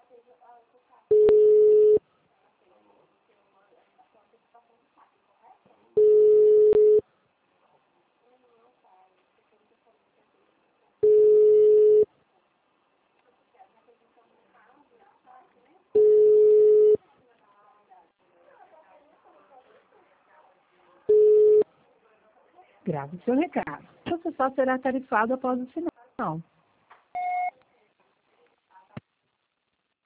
Grave seu recado. Você só será tarifado após o sinal.